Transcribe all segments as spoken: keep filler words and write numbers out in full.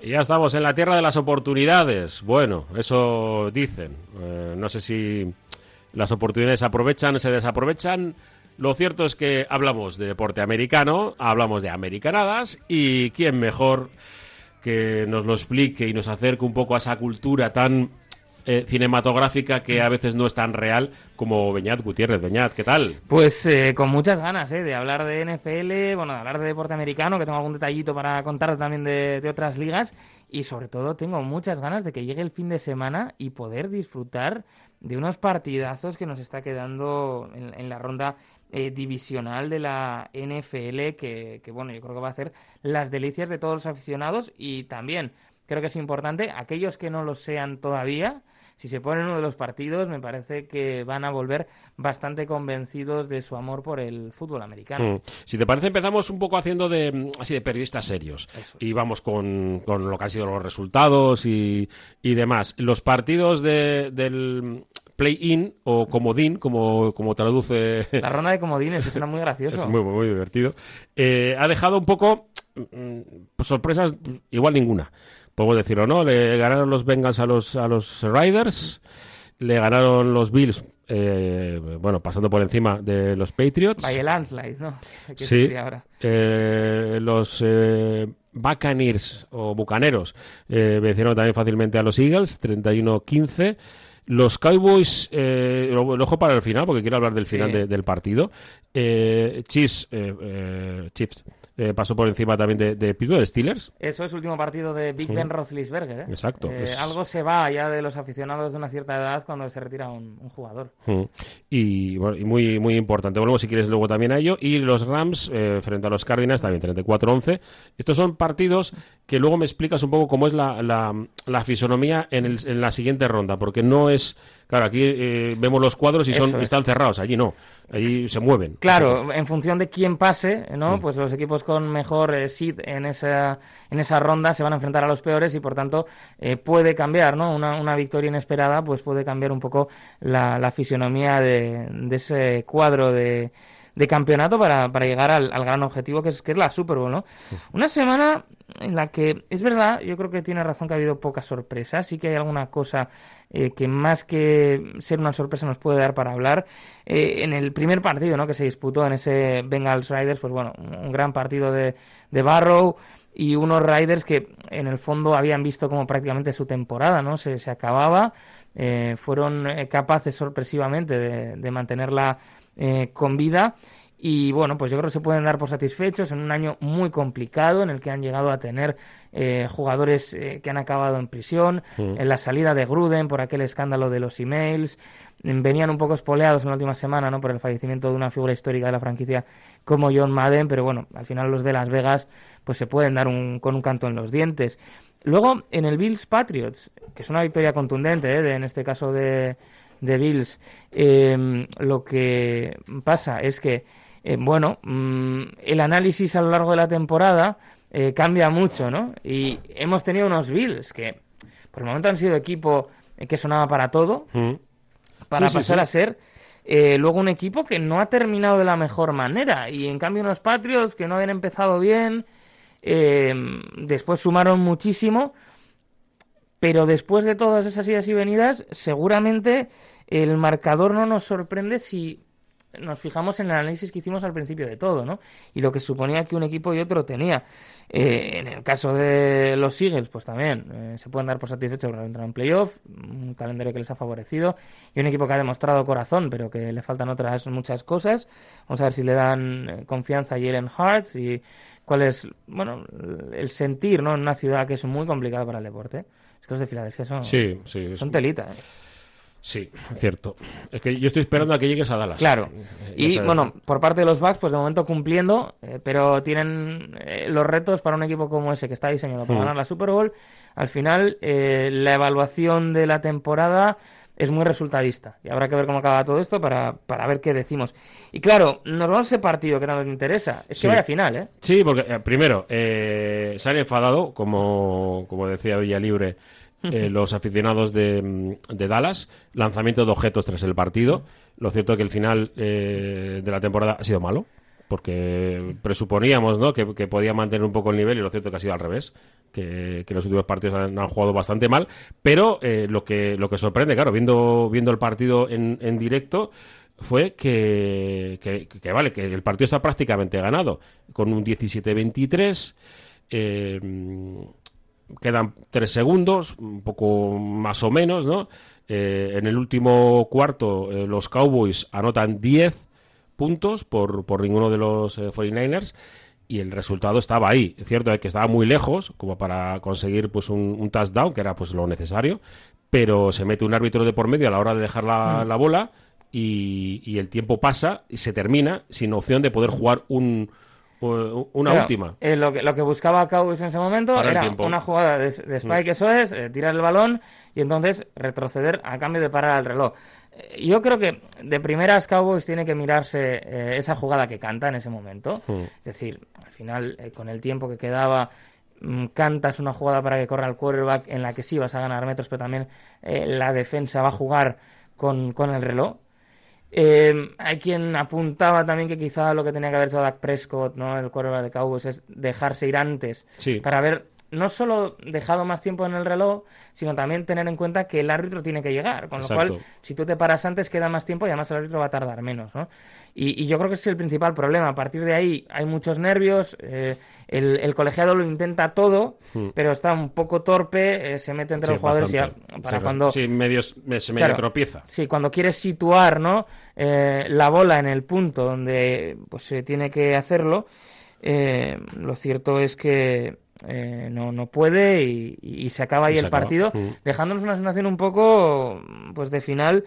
Y ya estamos en la tierra de las oportunidades. Bueno, eso dicen. Eh, no sé si las oportunidades se aprovechan o se desaprovechan. Lo cierto es que hablamos de deporte americano, hablamos de americanadas, y quién mejor que nos lo explique y nos acerque un poco a esa cultura tan eh, cinematográfica que a veces no es tan real como Beñat Gutiérrez. Beñat, ¿qué tal? Pues eh, con muchas ganas eh, de hablar de N F L, bueno, de hablar de deporte americano, que tengo algún detallito para contar también de, de otras ligas, y sobre todo tengo muchas ganas de que llegue el fin de semana y poder disfrutar de unos partidazos que nos está quedando en, en la ronda eh, divisional de la N F L, que, que bueno, yo creo que va a hacer las delicias de todos los aficionados, y también creo que es importante, aquellos que no lo sean todavía, si se ponen uno de los partidos, me parece que van a volver bastante convencidos de su amor por el fútbol americano. Mm. Si te parece, empezamos un poco haciendo de así de periodistas serios. Eso. Y vamos con, con lo que han sido los resultados y, y demás. Los partidos de, del play-in o comodín, como, como traduce... La ronda de comodines, es una muy gracioso. Es muy, muy, muy divertido. Eh, ha dejado un poco mm, sorpresas, igual ninguna. Podemos decirlo, ¿no? Le ganaron los Bengals a los a los Raiders, le ganaron los Bills, eh, bueno, pasando por encima de los Patriots. Vaya landslide, ¿no? ¿Qué Sí, sería ahora? eh, los eh, Buccaneers o Bucaneros eh, vencieron también fácilmente a los Eagles, treinta y uno quince. Los Cowboys, eh, lo, lo dejo para el final porque quiero hablar del final Sí. de, del partido. Eh, Chiefs, eh, eh, Chiefs eh, pasó por encima también de, de Pittsburgh Steelers. Eso es último partido de Big Ben Roethlisberger, ¿eh? Exacto. Eh, Es... Algo se va ya de los aficionados de una cierta edad cuando se retira un, un jugador. Mm. Y, bueno, y muy muy importante. Volvemos si quieres luego también a ello. Y los Rams eh, frente a los Cardinals también treinta y cuatro once. Estos son partidos que luego me explicas un poco cómo es la, la, la fisonomía en, el, en la siguiente ronda, porque no es... Claro, aquí eh, vemos los cuadros y son Eso es. están cerrados. Allí no. Allí se mueven. Claro, en función de quién pase, ¿no? Mm. Pues los equipos con mejor eh, seed en esa en esa ronda se van a enfrentar a los peores, y por tanto eh, puede cambiar, ¿no? Una, una victoria inesperada pues puede cambiar un poco la, la fisonomía de, de ese cuadro de, de campeonato para, para llegar al, al gran objetivo que es, que es la Super Bowl, ¿no? Una semana en la que, es verdad, yo creo que tiene razón que ha habido pocas sorpresas, sí que hay alguna cosa eh, que más que ser una sorpresa nos puede dar para hablar. Eh, en el primer partido, ¿no?, que se disputó en ese Bengals Raiders, pues bueno, un gran partido de, de Burrow y unos Raiders que en el fondo habían visto como prácticamente su temporada, ¿no? Se, se acababa, eh, fueron eh, capaces sorpresivamente de, de mantenerla eh, con vida. Y bueno, pues yo creo que se pueden dar por satisfechos en un año muy complicado en el que han llegado a tener eh, jugadores eh, que han acabado en prisión, Mm. en la salida de Gruden por aquel escándalo de los emails, venían un poco espoleados en la última semana, ¿no?, por el fallecimiento de una figura histórica de la franquicia como John Madden, pero bueno, al final los de Las Vegas pues se pueden dar un, con un canto en los dientes. Luego, en el Bills Patriots, que es una victoria contundente, ¿eh?, de, en este caso de, de Bills, eh, lo que pasa es que Eh, bueno, mmm, el análisis a lo largo de la temporada eh, cambia mucho, ¿no? Y hemos tenido unos Bills que por el momento han sido equipo eh, que sonaba para todo, Mm. para Sí, sí, pasar sí. a ser eh, luego un equipo que no ha terminado de la mejor manera. Y en cambio unos Patriots que no habían empezado bien, eh, después sumaron muchísimo, pero después de todas esas idas y venidas, seguramente el marcador no nos sorprende si nos fijamos en el análisis que hicimos al principio de todo, ¿no? Y lo que suponía que un equipo y otro tenía. Eh, en el caso de los Eagles, pues también eh, se pueden dar por satisfechos por entrar en playoff, un calendario que les ha favorecido, y un equipo que ha demostrado corazón, pero que le faltan otras muchas cosas. Vamos a ver si le dan eh, confianza a Jalen Hurts y cuál es, bueno, el sentir, ¿no?, en una ciudad que es muy complicada para el deporte. Es que los de Filadelfia son, Sí, sí. es- son telita, ¿eh? Sí, cierto. Es que yo estoy esperando a que llegues a Dallas. Claro. Eh, Y ya sabes. bueno, por parte de los Bucks, pues de momento cumpliendo, eh, pero tienen eh, los retos para un equipo como ese que está diseñado para Mm. ganar la Super Bowl. Al final, eh, la evaluación de la temporada es muy resultadista y habrá que ver cómo acaba todo esto para, para ver qué decimos. Y claro, nos vamos a ese partido que tanto te interesa. Es Sí. que vaya final, ¿eh? Sí, porque eh, primero, eh, se han enfadado, como, como decía Villalibre, eh, los aficionados de, mm, de Dallas, lanzamiento de objetos tras el partido. Lo cierto es que el final eh, de la temporada ha sido malo. porque presuponíamos, ¿no?, que, que podía mantener un poco el nivel, y lo cierto es que ha sido al revés, que, que los últimos partidos han, han jugado bastante mal, pero eh, lo que lo que sorprende, claro, viendo viendo el partido en, en directo, fue que, que, que, vale, que el partido está prácticamente ganado, con un diecisiete veintitrés, eh, quedan tres segundos, un poco más o menos, ¿no? Eh, en el último cuarto eh, los Cowboys anotan diez puntos por, por ninguno de los eh, cuarenta y nueve ers, y el resultado estaba ahí. Es cierto que estaba muy lejos como para conseguir pues un, un touchdown, que era pues lo necesario, pero se mete un árbitro de por medio a la hora de dejar la, mm. la bola, y, y el tiempo pasa y se termina sin opción de poder jugar un una claro, última. Eh, lo, que, lo que buscaba Cowboys en ese momento Para era una jugada de, de Spike, mm. eso es, eh, tirar el balón y entonces retroceder a cambio de parar el reloj. Eh, yo creo que de primeras Cowboys tiene que mirarse eh, esa jugada que canta en ese momento. Mm. Es decir, al final, eh, con el tiempo que quedaba, mm, cantas una jugada para que corra el quarterback en la que sí vas a ganar metros, pero también eh, la defensa va a jugar con, con el reloj. Eh, hay quien apuntaba también que quizá lo que tenía que haber hecho Dak Prescott, ¿no?, el quarterback de Cowboys, es dejarse ir antes, sí, para haber no solo dejado más tiempo en el reloj, sino también tener en cuenta que el árbitro tiene que llegar, con Exacto. lo cual, si tú te paras antes, queda más tiempo y además el árbitro va a tardar menos, ¿no? Y, y yo creo que ese es el principal problema. A partir de ahí hay muchos nervios, eh, el, el colegiado lo intenta todo, mm. pero está un poco torpe, eh, se mete entre sí, los jugadores bastante. y ya, para sí, cuando... Sí, medio, se medio claro, tropieza. Sí, cuando quieres situar, ¿no?, eh, la bola en el punto donde pues se tiene que hacerlo, eh, lo cierto es que Eh, no, no puede y, y se acaba ahí se el acaba. partido, mm. dejándonos una sensación un poco pues de final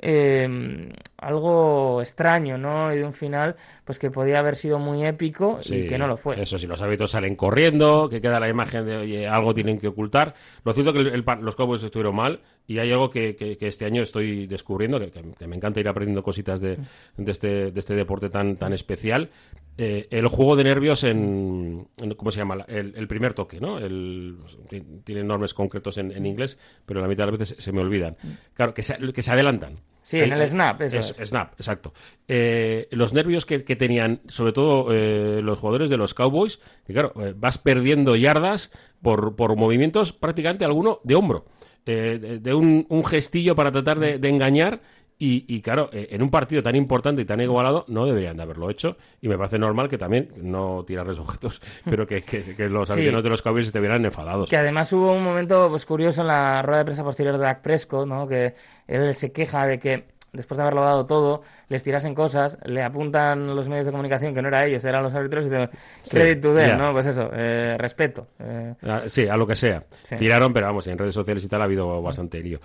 eh, algo extraño, ¿no? Y de un final pues que podía haber sido muy épico sí, y que no lo fue. Eso sí, los árbitros salen corriendo, que queda la imagen de oye, algo tienen que ocultar. Lo cierto es que el, el, los Cowboys estuvieron mal, y hay algo que, que, que este año estoy descubriendo, que, que, que me encanta ir aprendiendo cositas de, de, este, de este deporte tan, tan especial. Eh, el juego de nervios en, en ¿cómo se llama? El, el primer toque, ¿no? El, tiene nombres concretos en, en inglés, pero la mitad de las veces se me olvidan. Claro, que se, que se adelantan. Sí, en el, el snap, eso es, es. Snap, exacto. Eh, los nervios que, que tenían, sobre todo eh, los jugadores de los Cowboys, que claro, eh, vas perdiendo yardas por, por movimientos prácticamente alguno de hombro, eh, de, de un, un gestillo para tratar de, de engañar. Y, y claro, eh, en un partido tan importante y tan igualado no deberían de haberlo hecho, y me parece normal que también, no tirarles objetos, pero que, que, que los aficionados sí. de los Cowboys estuvieran enfadados. Que además hubo un momento pues curioso en la rueda de prensa posterior de Dak Prescott, ¿no?, que él se queja de que después de haberlo dado todo, les tirasen cosas, le apuntan los medios de comunicación que no era ellos, eran los árbitros, y dicen, credit sí, to them, yeah. ¿no? Pues eso, eh, respeto. Eh. Sí, a lo que sea. Sí. Tiraron, pero vamos, en redes sociales y tal ha habido bastante lío.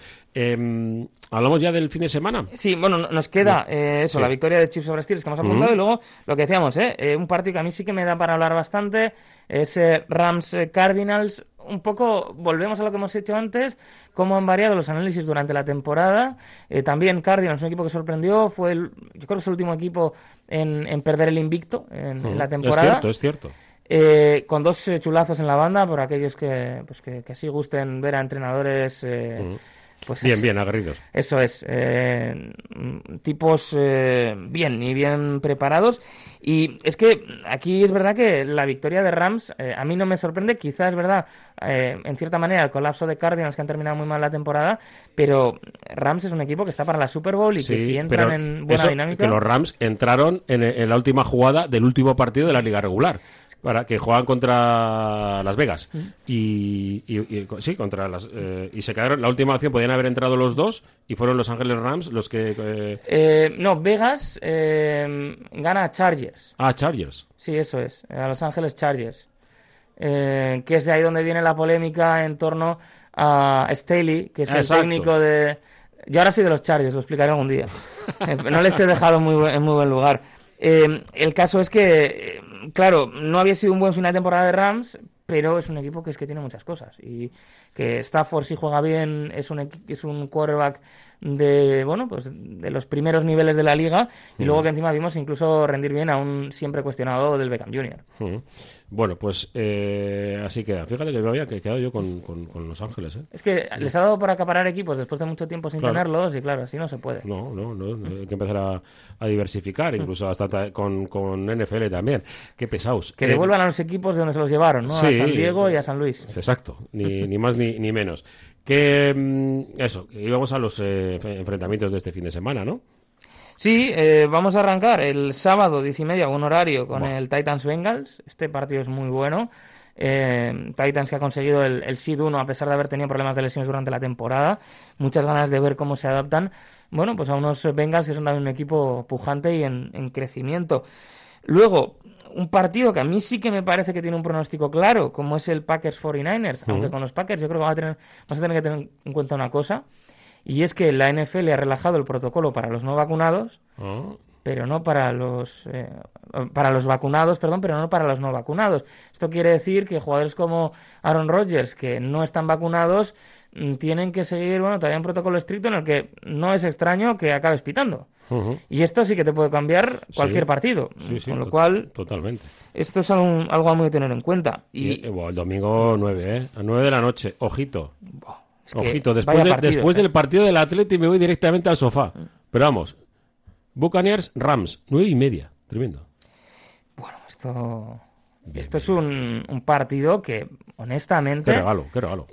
Eh, ¿Hablamos ya del fin de semana? Sí, bueno, nos queda eh, eso, sí. la victoria de Chiefs sobre Steelers que hemos apuntado, mm. y luego lo que decíamos, eh, eh, un partido que a mí sí que me da para hablar bastante, es eh, Rams-Cardinals. Un poco volvemos a lo que hemos hecho antes, cómo han variado los análisis durante la temporada. Eh, también Cardinals, un equipo que sorprendió, fue el, yo creo que es el último equipo en, en perder el invicto en, mm, en la temporada. Es cierto, es cierto. Eh, con dos eh, chulazos en la banda, por aquellos que pues que, que sí gusten ver a entrenadores... Eh, mm. Pues bien, es, bien, aguerridos. Eso es. Eh, tipos eh, bien y bien preparados. Y es que aquí es verdad que la victoria de Rams eh, a mí no me sorprende. Quizás es verdad, eh, en cierta manera, el colapso de Cardinals, que han terminado muy mal la temporada, pero Rams es un equipo que está para la Super Bowl y sí, que si entran en buena eso, dinámica... que los Rams entraron en, en la última jugada del último partido de la Liga Regular, para que juegan contra Las Vegas y, y, y sí contra las eh, y se quedaron, la última opción podían haber entrado los dos y fueron Los Ángeles Rams los que eh... Eh, no, Vegas eh, gana a Chargers. Ah, Chargers. Sí, eso es, a Los Ángeles Chargers, eh, que es de ahí donde viene la polémica en torno a Staley, que es el Exacto. técnico de... Yo ahora soy de los Chargers, lo explicaré algún día. No les he dejado muy buen, en muy buen lugar. Eh, el caso es que, eh, claro, no había sido un buen final de temporada de Rams, pero es un equipo que es que tiene muchas cosas. Y que Stafford, si juega bien, es un, es un quarterback de bueno pues de los primeros niveles de la liga, y uh-huh. luego que encima vimos incluso rendir bien a un siempre cuestionado del Beckham junior Uh-huh. Bueno, pues eh, así queda. Fíjate que me había quedado yo con, con, con Los Ángeles. ¿eh? Es que les ha dado por acaparar equipos después de mucho tiempo sin claro. tenerlos, y claro, así no se puede. No, no, no, hay que empezar a, a diversificar, incluso hasta ta- con, con N F L también. Qué pesados. Que eh, devuelvan a los equipos de donde se los llevaron, ¿no? Sí, a San Diego y a San Luis. Exacto, ni, ni más ni, ni menos. Que eso, que íbamos a los eh, enfrentamientos de este fin de semana, ¿no? Sí, eh, vamos a arrancar el sábado diez y media, un horario, con Buah. el Titans Bengals. Este partido es muy bueno. Eh, Titans, que ha conseguido el, el seed uno a pesar de haber tenido problemas de lesiones durante la temporada. Muchas ganas de ver cómo se adaptan, bueno, pues a unos Bengals que son también un equipo pujante y en, en crecimiento. Luego, un partido que a mí sí que me parece que tiene un pronóstico claro, como es el Packers cuarenta y nueve ers, uh-huh. aunque con los Packers yo creo que vamos a tener, vamos a tener que tener en cuenta una cosa, y es que la N F L ha relajado el protocolo para los no vacunados, uh-huh. pero no para los eh, para los vacunados, perdón, pero no para los no vacunados. Esto quiere decir que jugadores como Aaron Rodgers, que no están vacunados, tienen que seguir, bueno, todavía un protocolo estricto en el que no es extraño que acabes pitando. Uh-huh. Y esto sí que te puede cambiar cualquier sí, partido. Sí, sí, con lo to- cual, totalmente. Esto es algo, algo a muy tener en cuenta. Y, y bueno, el domingo nueve, ¿eh? A nueve de la noche. Ojito. Wow, es Ojito. Después, de, partidos, después ¿eh? del partido del Atleti me voy directamente al sofá. Pero vamos. Buccaneers, Rams, nueve y media. Tremendo. Bueno, esto... Bien, Esto bien. es un, un partido que, honestamente... Qué regalo, qué regalo.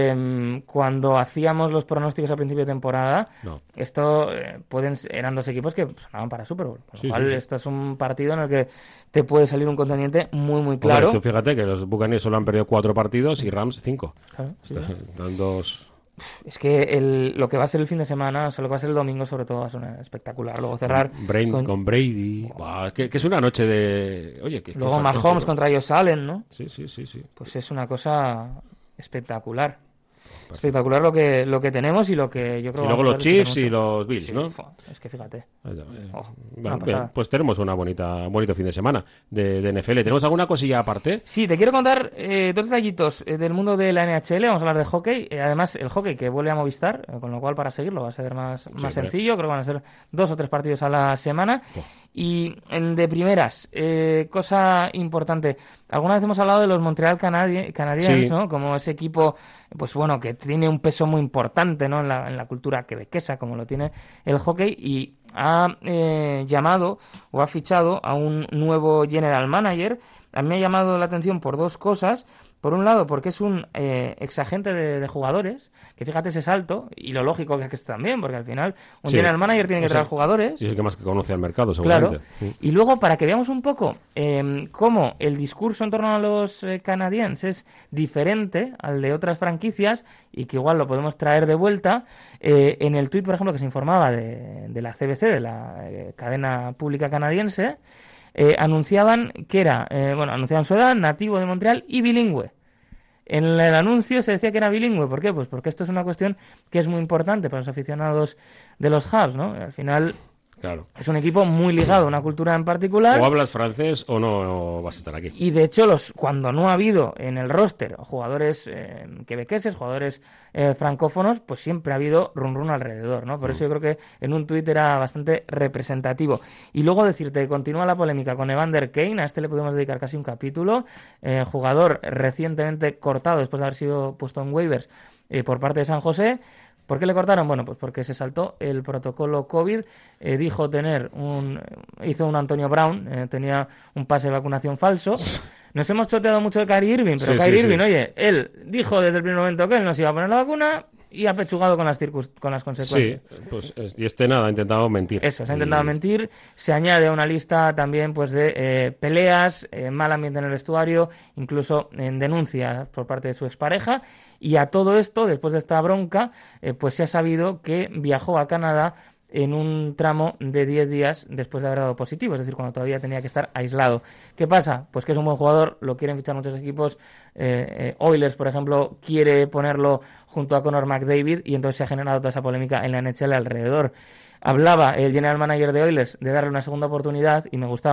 Eh, cuando hacíamos los pronósticos al principio de temporada, no. esto eh, pueden eran dos equipos que sonaban para Super Bowl. Con sí, lo cual, sí, sí. esto es un partido en el que te puede salir un contendiente muy, muy claro. Hombre, tú fíjate que los Buccaneers solo han perdido cuatro partidos y Rams cinco. Claro, sí, Están sí. dos... Es que el, lo que va a ser el fin de semana, o sea, lo que va a ser el domingo, sobre todo, va a ser espectacular. Luego cerrar Brain, con... con Brady. Wow. Wow, que, que es una noche de... Oye, que, Luego que Mahomes contra Josh Allen, ¿no? Sí, sí, sí, sí. Pues es una cosa espectacular. Perfecto. Espectacular lo que lo que tenemos y lo que yo creo. Y luego los Chiefs y los Bills, sí, ¿no? Es que fíjate. Vaya, eh. oh, bueno, bien, pues tenemos una bonita, un bonito fin de semana de, de N F L. ¿Tenemos alguna cosilla aparte? Sí, te quiero contar eh, dos detallitos eh, del mundo de la N H L. Vamos a hablar de hockey. Eh, además, el hockey que vuelve a Movistar, eh, con lo cual para seguirlo va a ser más, más sí, sencillo. Creo que van a ser dos o tres partidos a la semana. Oh. Y en, de primeras, eh, cosa importante. Alguna vez hemos hablado de los Montreal Canadi- Canadiens, sí. ¿no? Como ese equipo, pues bueno, que tiene un peso muy importante, ¿no? En la, en la cultura quebequesa, como lo tiene el hockey, y ha eh, llamado o ha fichado a un nuevo general manager. A mí me ha llamado la atención por dos cosas. Por un lado, porque es un eh, exagente de, de jugadores, que fíjate ese salto, y lo lógico que es que es también, porque al final un sí. general manager tiene que traer jugadores. Y es el que más que conoce al mercado, seguramente. Claro. Sí. Y luego, para que veamos un poco eh, cómo el discurso en torno a los eh, canadienses es diferente al de otras franquicias, y que igual lo podemos traer de vuelta, eh, en el tuit, por ejemplo, que se informaba de, de la C B C, de la eh, cadena pública canadiense, Eh, anunciaban que era, eh, bueno, anunciaban su edad, nativo de Montreal y bilingüe. En el anuncio se decía que era bilingüe. ¿Por qué? Pues porque esto es una cuestión que es muy importante para los aficionados de los Habs, ¿no? Al final... Claro. Es un equipo muy ligado a una cultura en particular. O hablas francés o no vas a estar aquí. Y de hecho, los cuando no ha habido en el roster jugadores eh, quebequeses, jugadores eh, francófonos, pues siempre ha habido run run alrededor, ¿no? Por mm. eso yo creo que en un tuit era bastante representativo. Y luego decirte, continúa la polémica con Evander Kane, a este le podemos dedicar casi un capítulo, eh, jugador recientemente cortado después de haber sido puesto en waivers eh, por parte de San José. ¿Por qué le cortaron? Bueno, pues porque se saltó el protocolo COVID, eh, dijo tener un... hizo un Antonio Brown, eh, tenía un pase de vacunación falso. Nos hemos choteado mucho de Kyrie Irving, pero sí, Kyrie sí, Irving, sí. oye, él dijo desde el primer momento que él no se iba a poner la vacuna y ha pechugado con las circus, con las consecuencias. Sí, pues y este nada, ha intentado mentir. Eso, se ha intentado y... mentir. Se añade a una lista también pues de eh, peleas, eh, mal ambiente en el vestuario, incluso en denuncias por parte de su expareja. Y a todo esto, después de esta bronca, eh, pues se ha sabido que viajó a Canadá en un tramo de diez días después de haber dado positivo, es decir, cuando todavía tenía que estar aislado. ¿Qué pasa? Pues que es un buen jugador, lo quieren fichar muchos equipos. Eh, eh, Oilers, por ejemplo, quiere ponerlo junto a Connor McDavid y entonces se ha generado toda esa polémica en la N H L alrededor. Hablaba el general manager de Oilers de darle una segunda oportunidad y me gustaba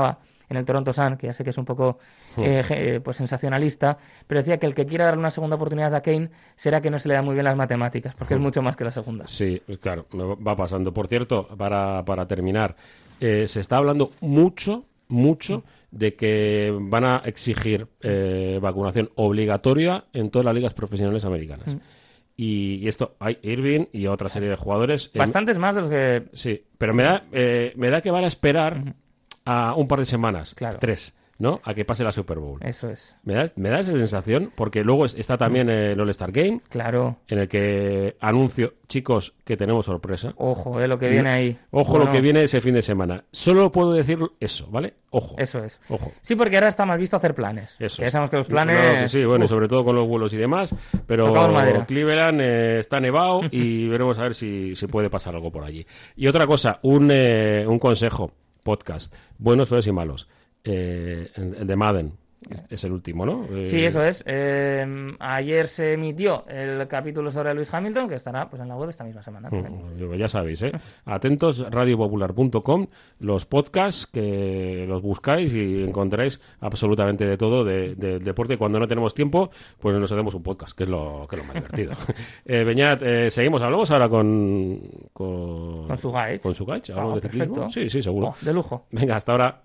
en el Toronto Sun, que ya sé que es un poco eh, eh, pues sensacionalista, pero decía que el que quiera darle una segunda oportunidad a Kane será que no se le da muy bien las matemáticas, porque es mucho más que la segunda. Sí, claro, me va pasando. Por cierto, para, para terminar, eh, se está hablando mucho, mucho de que van a exigir eh, vacunación obligatoria en todas las ligas profesionales americanas. Mm. Y, y esto, hay Irving y otra serie de jugadores. Bastantes eh, más de los que... Sí, pero me da, eh, me da que van a esperar uh-huh. a un par de semanas, claro. tres, ¿no? A que pase la Super Bowl. Eso es. Me da, me da esa sensación, porque luego está también el All-Star Game. Claro. En el que anuncio, chicos, que tenemos sorpresa. Ojo, eh, lo que viene ahí. Ojo, bueno. Lo que viene ese fin de semana. Solo puedo decir eso, ¿vale? Ojo. Eso es. Ojo. Sí, porque ahora está más visto hacer planes. Eso. Ya sabemos que los planes... No, que sí, bueno, y sobre todo con los vuelos y demás. Pero Cleveland eh, está nevado y veremos a ver si, si puede pasar algo por allí. Y otra cosa, un, eh, un consejo, podcast. Buenos, feos y malos. Eh, el de Madden. Es el último, ¿no? Eh... Sí, eso es. Eh, ayer se emitió el capítulo sobre Lewis Hamilton, que estará pues en la web esta misma semana. Mm, ya sabéis, ¿eh? Atentos, radio popular punto com, los podcasts que los buscáis y encontráis absolutamente de todo del de, de deporte. Cuando no tenemos tiempo, pues nos hacemos un podcast, que es lo, que es lo más divertido. eh, Beñat, eh, seguimos, hablamos ahora con... Con, con Sugaich. Con Sugaich, hablamos oh, de ciclismo. Perfecto. Sí, sí, seguro. Oh, de lujo. Venga, hasta ahora.